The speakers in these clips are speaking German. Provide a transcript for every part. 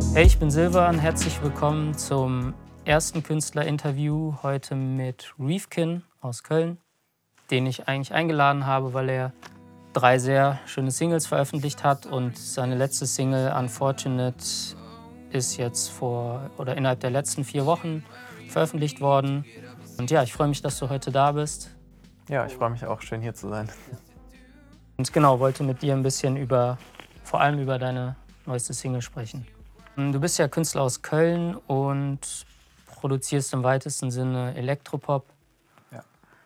Hey, ich bin Silvan, herzlich willkommen zum ersten Künstlerinterview heute mit Reefkin aus Köln, den ich eigentlich eingeladen habe, weil er 3 sehr schöne Singles veröffentlicht hat und seine letzte Single Unfortunate ist jetzt innerhalb der letzten 4 Wochen veröffentlicht worden. Und ja, ich freue mich, dass du heute da bist. Ja, ich freue mich auch, schön hier zu sein. Und genau, wollte mit dir ein bisschen vor allem über deine neueste Single sprechen. Du bist ja Künstler aus Köln und produzierst im weitesten Sinne Elektropop Ja.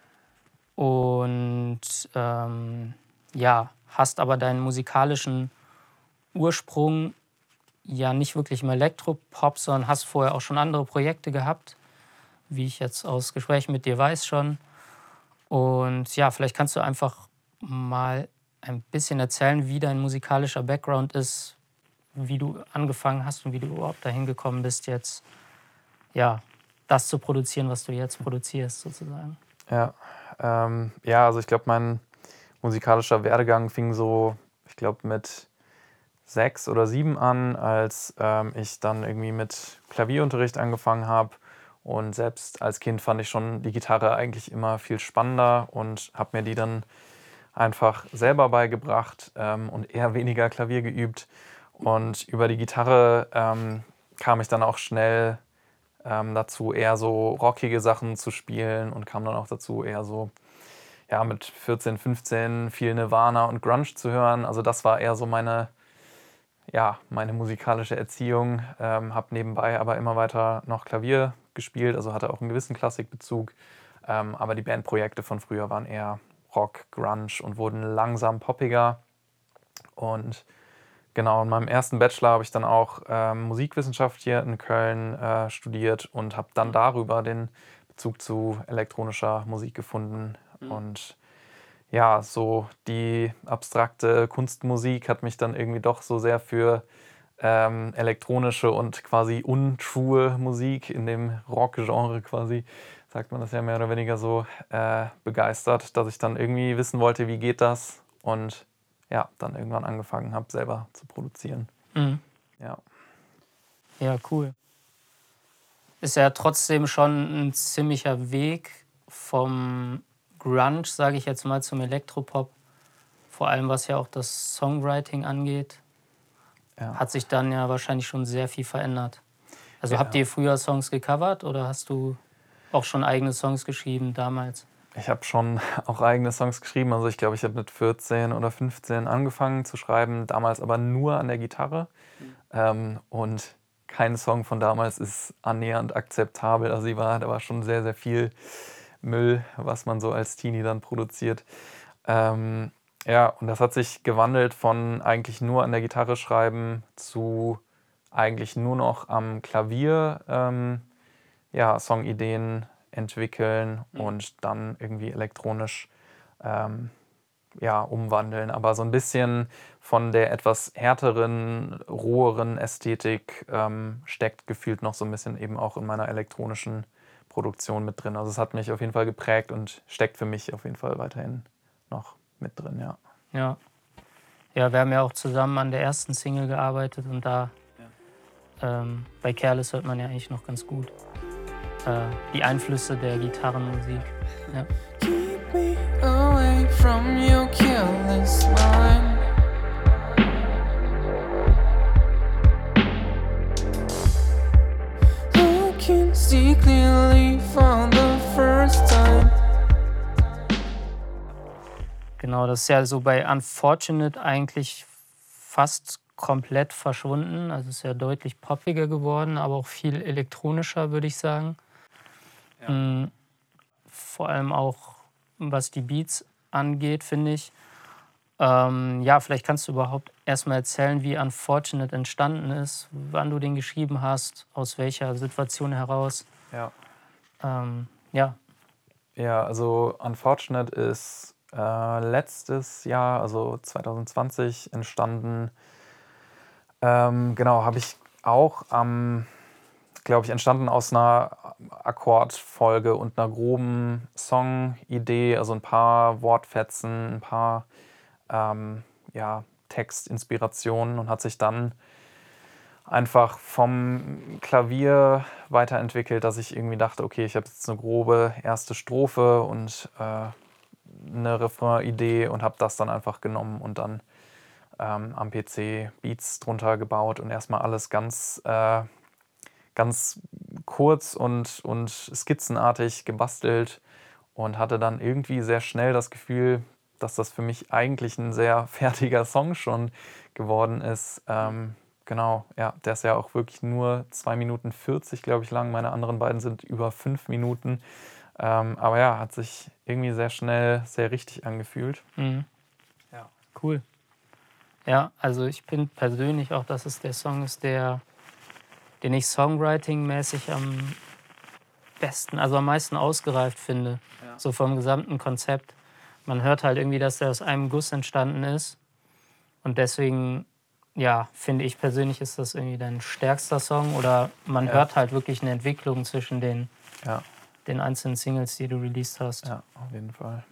und ja, hast aber deinen musikalischen Ursprung ja nicht wirklich im Elektropop, sondern hast vorher auch schon andere Projekte gehabt, wie ich jetzt aus Gesprächen mit dir weiß schon. Und ja, vielleicht kannst du einfach mal ein bisschen erzählen, wie dein musikalischer Background ist, wie du angefangen hast und wie du überhaupt dahin gekommen bist, jetzt ja, das zu produzieren, was du jetzt produzierst, sozusagen. Ja, also ich glaube, mein musikalischer Werdegang fing so, ich glaube, mit 6 oder 7 an, als ich dann irgendwie mit Klavierunterricht angefangen habe. Und selbst als Kind fand ich schon die Gitarre eigentlich immer viel spannender und habe mir die dann einfach selber beigebracht und eher weniger Klavier geübt. Und über die Gitarre kam ich dann auch schnell dazu, eher so rockige Sachen zu spielen und kam dann auch dazu, eher so, ja, mit 14, 15 viel Nirvana und Grunge zu hören. Also das war eher so meine musikalische Erziehung. Habe nebenbei aber immer weiter noch Klavier gespielt, also hatte auch einen gewissen Klassikbezug. Aber die Bandprojekte von früher waren eher Rock, Grunge und wurden langsam poppiger. Und genau, in meinem ersten Bachelor habe ich dann auch Musikwissenschaft hier in Köln studiert und habe dann darüber den Bezug zu elektronischer Musik gefunden. Und ja, so die abstrakte Kunstmusik hat mich dann irgendwie doch so sehr für elektronische und quasi untrue Musik in dem Rock-Genre quasi, sagt man das ja mehr oder weniger so, begeistert, dass ich dann irgendwie wissen wollte, wie geht das? Und ja, dann irgendwann angefangen habe, selber zu produzieren. Mhm. Ja. Ja, cool. Ist ja trotzdem schon ein ziemlicher Weg vom Grunge, sage ich jetzt mal, zum Elektropop, vor allem was ja auch das Songwriting angeht, Ja. hat sich dann ja wahrscheinlich schon sehr viel verändert. Also, habt Ja. ihr früher Songs gecovert oder hast du auch schon eigene Songs geschrieben damals? Ich habe schon auch eigene Songs geschrieben. Also ich glaube, ich habe mit 14 oder 15 angefangen zu schreiben, damals aber nur an der Gitarre. Und kein Song von damals ist annähernd akzeptabel. Also da war schon sehr, sehr viel Müll, was man so als Teenie dann produziert. Ja, und das hat sich gewandelt von eigentlich nur an der Gitarre schreiben zu eigentlich nur noch am Klavier ja, Songideen entwickeln und dann irgendwie elektronisch ja, umwandeln. Aber so ein bisschen von der etwas härteren, roheren Ästhetik steckt gefühlt noch so ein bisschen eben auch in meiner elektronischen Produktion mit drin. Also es hat mich auf jeden Fall geprägt und steckt für mich auf jeden Fall weiterhin noch mit drin, ja. Ja. Ja, wir haben ja auch zusammen an der ersten Single gearbeitet und da bei Careless hört man ja eigentlich noch ganz gut die Einflüsse der Gitarrenmusik. Ja. Keep me away from your careless mind. I can see clearly for the first time. Genau, das ist ja so bei Unfortunate eigentlich fast komplett verschwunden. Also es ist ja deutlich poppiger geworden, aber auch viel elektronischer, würde ich sagen. Mm, vor allem auch, was die Beats angeht, finde ich. Ja, vielleicht kannst du überhaupt erstmal erzählen, wie Unfortunate entstanden ist, wann du den geschrieben hast, aus welcher Situation heraus. Ja. Ja. Ja, also Unfortunate ist letztes Jahr, also 2020, entstanden. Genau, habe ich auch glaube ich, entstanden aus einer Akkordfolge und einer groben Songidee, also ein paar Wortfetzen, ein paar ja, Textinspirationen und hat sich dann einfach vom Klavier weiterentwickelt, dass ich irgendwie dachte, okay, ich habe jetzt eine grobe erste Strophe und eine Refrain-Idee und habe das dann einfach genommen und dann am PC Beats drunter gebaut und erstmal alles ganz kurz und skizzenartig gebastelt und hatte dann irgendwie sehr schnell das Gefühl, dass das für mich eigentlich ein sehr fertiger Song schon geworden ist. Genau, ja, der ist ja auch wirklich nur 2 Minuten 40, glaube ich, lang. Meine anderen beiden sind über 5 Minuten. Aber ja, hat sich irgendwie sehr schnell sehr richtig angefühlt. Mhm. Ja. Cool. Ja, also ich finde persönlich auch, dass es der Song ist, den ich songwriting-mäßig am besten, also am meisten ausgereift finde. Ja. So vom gesamten Konzept. Man hört halt irgendwie, dass der aus einem Guss entstanden ist. Und deswegen, ja, finde ich persönlich, ist das irgendwie dein stärkster Song. Oder man hört halt wirklich eine Entwicklung zwischen den einzelnen Singles, die du released hast. Ja, auf jeden Fall.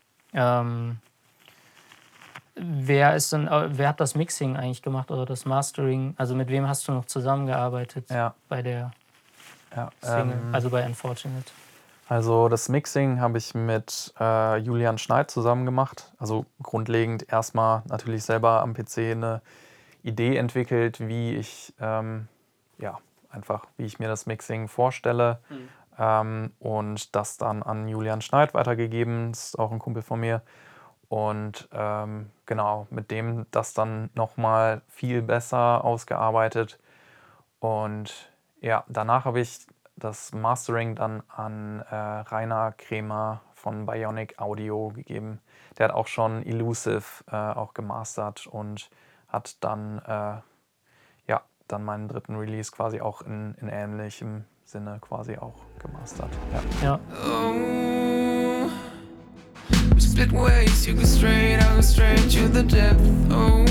Wer hat das Mixing eigentlich gemacht oder das Mastering? Also mit wem hast du noch zusammengearbeitet bei der Single, also bei Unfortunate? Also das Mixing habe ich mit Julian Schneid zusammen gemacht. Also grundlegend erstmal natürlich selber am PC eine Idee entwickelt, wie ich wie ich mir das Mixing vorstelle. Und das dann an Julian Schneid weitergegeben. Das ist auch ein Kumpel von mir. Und genau, mit dem das dann nochmal viel besser ausgearbeitet. Und ja, danach habe ich das Mastering dann an Rainer Kremer von Bionic Audio gegeben. Der hat auch schon Elusive auch gemastert und hat dann, dann meinen dritten Release quasi auch in ähnlichem Sinne quasi auch gemastert. Ja. Oh, we split ways, you go straight, I go straight to the depth. Oh,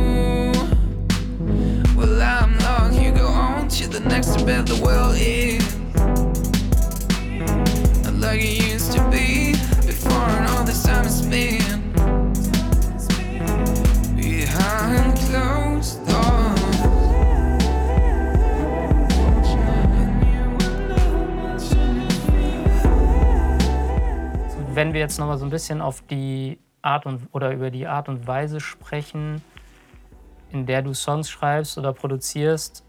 well I'm lost, you go on to the next bed, the world is not like it used to be before and all this time has been behind closed doors. Wenn wir jetzt noch mal so ein bisschen auf die über die Art und Weise sprechen, in der du Songs schreibst oder produzierst,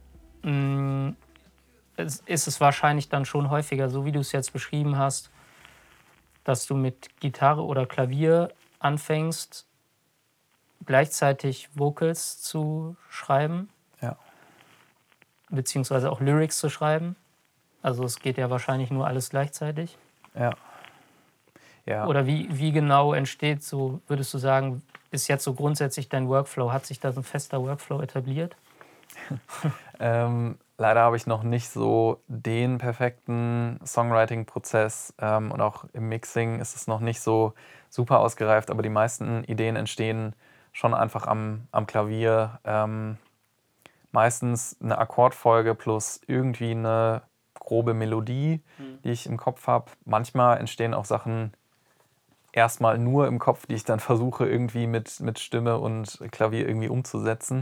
ist es wahrscheinlich dann schon häufiger, so wie du es jetzt beschrieben hast, dass du mit Gitarre oder Klavier anfängst, gleichzeitig Vocals zu schreiben, beziehungsweise auch Lyrics zu schreiben. Also es geht ja wahrscheinlich nur alles gleichzeitig. Ja. Oder wie genau entsteht so, würdest du sagen, ist jetzt so grundsätzlich dein Workflow? Hat sich da so ein fester Workflow etabliert? Leider habe ich noch nicht so den perfekten Songwriting-Prozess und auch im Mixing ist es noch nicht so super ausgereift, aber die meisten Ideen entstehen schon einfach am Klavier. Meistens eine Akkordfolge plus irgendwie eine grobe Melodie, die ich im Kopf habe. Manchmal entstehen auch Sachen erstmal nur im Kopf, die ich dann versuche irgendwie mit Stimme und Klavier irgendwie umzusetzen.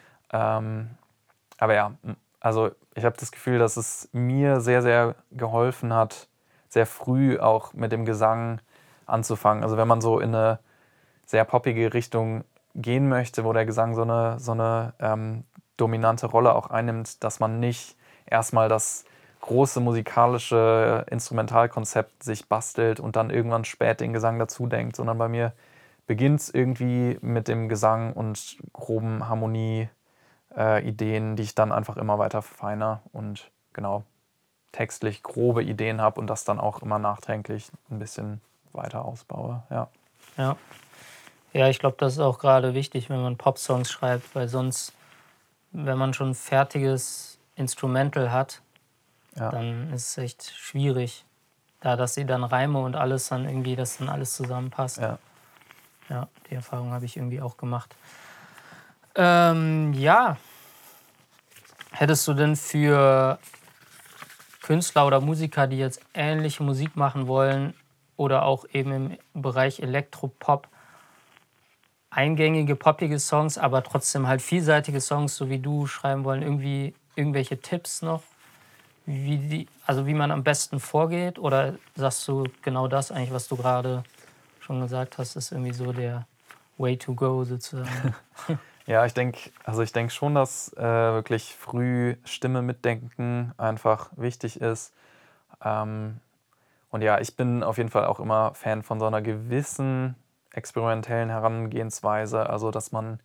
Aber ja, also ich habe das Gefühl, dass es mir sehr, sehr geholfen hat, sehr früh auch mit dem Gesang anzufangen. Also wenn man so in eine sehr poppige Richtung gehen möchte, wo der Gesang so eine dominante Rolle auch einnimmt, dass man nicht erstmal das große musikalische Instrumentalkonzept sich bastelt und dann irgendwann spät den Gesang dazu denkt, sondern bei mir beginnt es irgendwie mit dem Gesang und groben Harmonie-Ideen, die ich dann einfach immer weiter verfeiner und genau textlich grobe Ideen habe und das dann auch immer nachträglich ein bisschen weiter ausbaue. Ja, ich glaube, das ist auch gerade wichtig, wenn man Popsongs schreibt, weil sonst, wenn man schon ein fertiges Instrumental hat, dann ist es echt schwierig, dass sie dann Reime und alles dann irgendwie, dass dann alles zusammenpasst. Ja, die Erfahrung habe ich irgendwie auch gemacht. Hättest du denn für Künstler oder Musiker, die jetzt ähnliche Musik machen wollen oder auch eben im Bereich Elektropop, eingängige, poppige Songs, aber trotzdem halt vielseitige Songs, so wie du schreiben wollen. Irgendwie irgendwelche Tipps noch, wie man am besten vorgeht? Oder sagst du genau das eigentlich, was du gerade schon gesagt hast, ist irgendwie so der Way to go sozusagen? Ja, ich denke schon, dass wirklich früh Stimme mitdenken einfach wichtig ist. Und ja, ich bin auf jeden Fall auch immer Fan von so einer gewissen experimentellen Herangehensweise. Also, dass man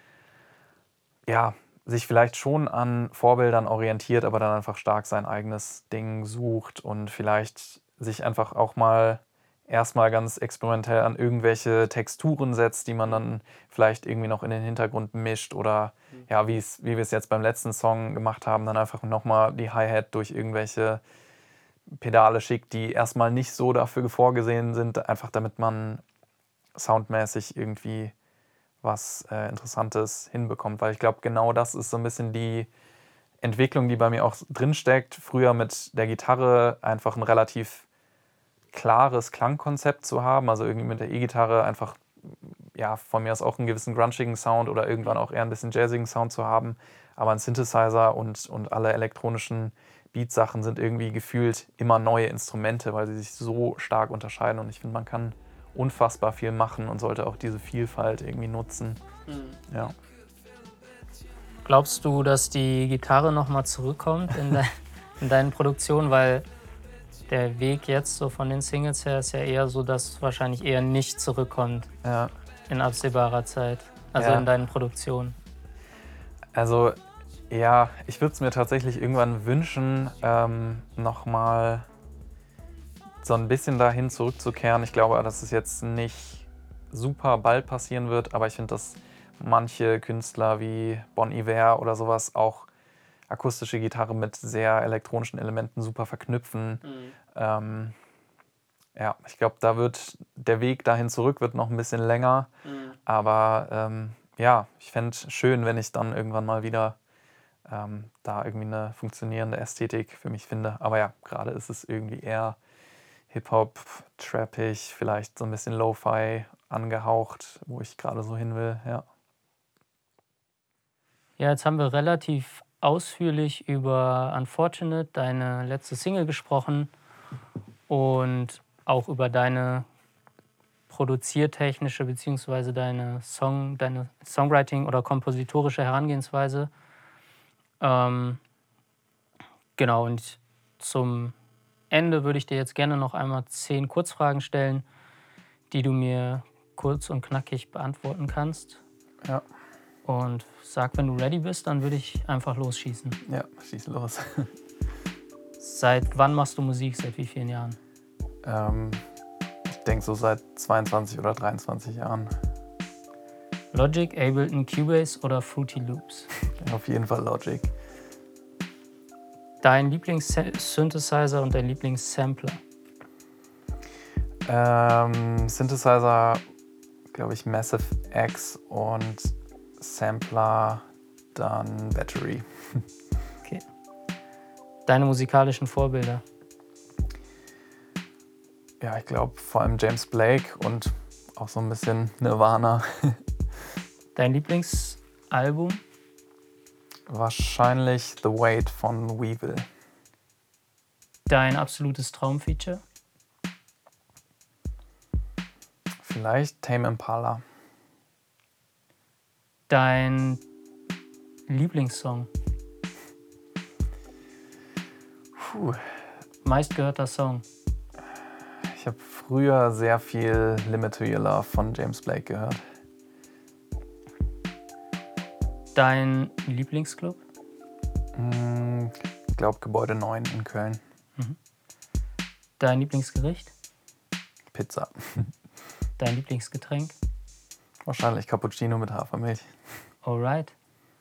ja, sich vielleicht schon an Vorbildern orientiert, aber dann einfach stark sein eigenes Ding sucht und vielleicht sich einfach auch mal erstmal ganz experimentell an irgendwelche Texturen setzt, die man dann vielleicht irgendwie noch in den Hintergrund mischt oder ja, wie wir es jetzt beim letzten Song gemacht haben, dann einfach nochmal die Hi-Hat durch irgendwelche Pedale schickt, die erstmal nicht so dafür vorgesehen sind, einfach damit man soundmäßig irgendwie was Interessantes hinbekommt. Weil ich glaube, genau das ist so ein bisschen die Entwicklung, die bei mir auch drinsteckt. Früher mit der Gitarre einfach ein relativ klares Klangkonzept zu haben. Also irgendwie mit der E-Gitarre einfach, ja, von mir aus auch einen gewissen grunchigen Sound oder irgendwann auch eher ein bisschen jazzigen Sound zu haben. Aber ein Synthesizer und alle elektronischen Beatsachen sind irgendwie gefühlt immer neue Instrumente, weil sie sich so stark unterscheiden. Und ich finde, man kann unfassbar viel machen und sollte auch diese Vielfalt irgendwie nutzen. Ja. Glaubst du, dass die Gitarre nochmal zurückkommt in deinen Produktionen? Weil der Weg jetzt so von den Singles her ist ja eher so, dass wahrscheinlich eher nicht zurückkommt Ja. in absehbarer Zeit. Also Ja. in deinen Produktionen. Also ja, ich würde es mir tatsächlich irgendwann wünschen, nochmal so ein bisschen dahin zurückzukehren. Ich glaube, dass es jetzt nicht super bald passieren wird, aber ich finde, dass manche Künstler wie Bon Iver oder sowas auch akustische Gitarre mit sehr elektronischen Elementen super verknüpfen. Ja, ich glaube, da wird der Weg dahin zurück wird noch ein bisschen länger. Aber ja, ich fände es schön, wenn ich dann irgendwann mal wieder da irgendwie eine funktionierende Ästhetik für mich finde. Aber ja, gerade ist es irgendwie eher Hip-Hop, trappig, vielleicht so ein bisschen Lo-Fi angehaucht, wo ich gerade so hin will, ja. Ja, jetzt haben wir relativ ausführlich über Unfortunate, deine letzte Single, gesprochen und auch über deine produziertechnische bzw. deine Songwriting- oder kompositorische Herangehensweise. Genau, und zum Ende würde ich dir jetzt gerne noch einmal 10 Kurzfragen stellen, die du mir kurz und knackig beantworten kannst. Ja. Und sag, wenn du ready bist, dann würde ich einfach losschießen. Ja, schieß los. Seit wann machst du Musik? Seit wie vielen Jahren? Ich denke so seit 22 oder 23 Jahren. Logic, Ableton, Cubase oder Fruity Loops? Auf jeden Fall Logic. Dein Lieblings-Synthesizer und dein Lieblings-Sampler? Synthesizer, glaube ich, Massive X und Sampler, dann Battery. Okay. Deine musikalischen Vorbilder? Ja, ich glaube vor allem James Blake und auch so ein bisschen Nirvana. Dein Lieblingsalbum? Wahrscheinlich The Wait von Weevil. Dein absolutes Traumfeature? Vielleicht Tame Impala. Dein Lieblingssong? Puh. Meistgehörter Song? Ich habe früher sehr viel Limit to Your Love von James Blake gehört. Dein Lieblingsclub? Ich glaube Gebäude 9 in Köln. Dein Lieblingsgericht? Pizza. Dein Lieblingsgetränk? Wahrscheinlich Cappuccino mit Hafermilch. Alright.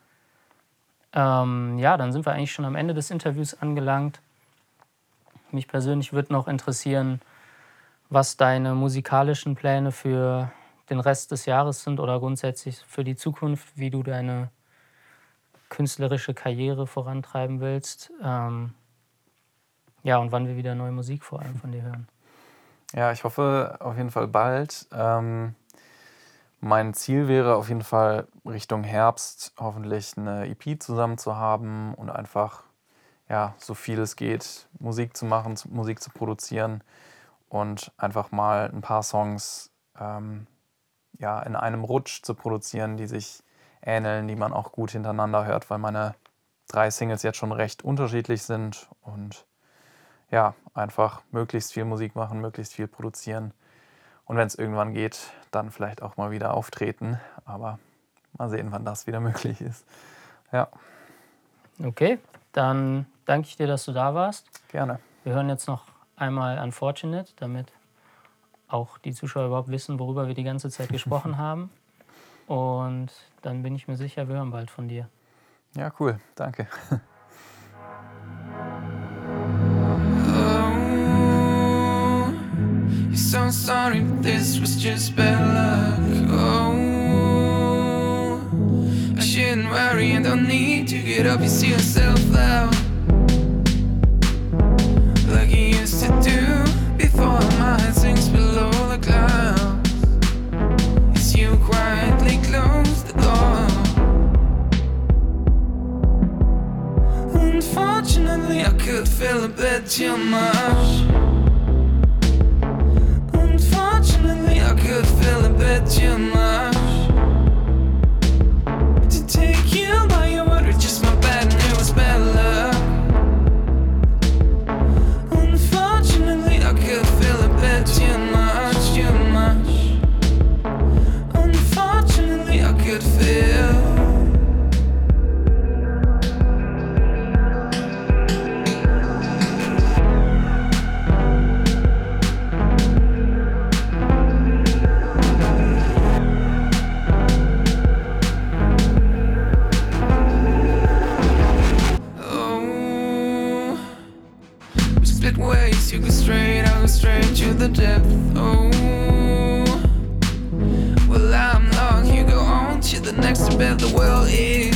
Ja, dann sind wir eigentlich schon am Ende des Interviews angelangt. Mich persönlich würde noch interessieren, was deine musikalischen Pläne für den Rest des Jahres sind oder grundsätzlich für die Zukunft, wie du deine künstlerische Karriere vorantreiben willst. Ja, und wann wir wieder neue Musik vor allem von dir hören. Ja, ich hoffe auf jeden Fall bald. Mein Ziel wäre auf jeden Fall Richtung Herbst hoffentlich eine EP zusammen zu haben und einfach ja, so viel es geht, Musik zu machen, Musik zu produzieren und einfach mal ein paar Songs ja, in einem Rutsch zu produzieren, die sich ähneln, die man auch gut hintereinander hört, weil meine 3 Singles jetzt schon recht unterschiedlich sind und ja, einfach möglichst viel Musik machen, möglichst viel produzieren und wenn es irgendwann geht, dann vielleicht auch mal wieder auftreten, aber mal sehen, wann das wieder möglich ist. Ja. Okay, dann danke ich dir, dass du da warst. Gerne. Wir hören jetzt noch einmal Unfortunate, damit auch die Zuschauer überhaupt wissen, worüber wir die ganze Zeit gesprochen haben. Und dann bin ich mir sicher, wir hören bald von dir. Ja, cool. Danke. So sorry, this was just bad luck. Oh, I shouldn't worry and don't need to get up. You see yourself out like you used to do before my head sinks below the clouds. As you quietly close the door. Unfortunately, I could feel a bit too much. I could feel a bit too much to take you by your word. It's just my bad news, bad luck. Unfortunately, I could feel a bit too much, too much. Unfortunately, I could feel. You go straight, I go straight to the depth. Oh, well I'm lost. You go on to the next bed. The world is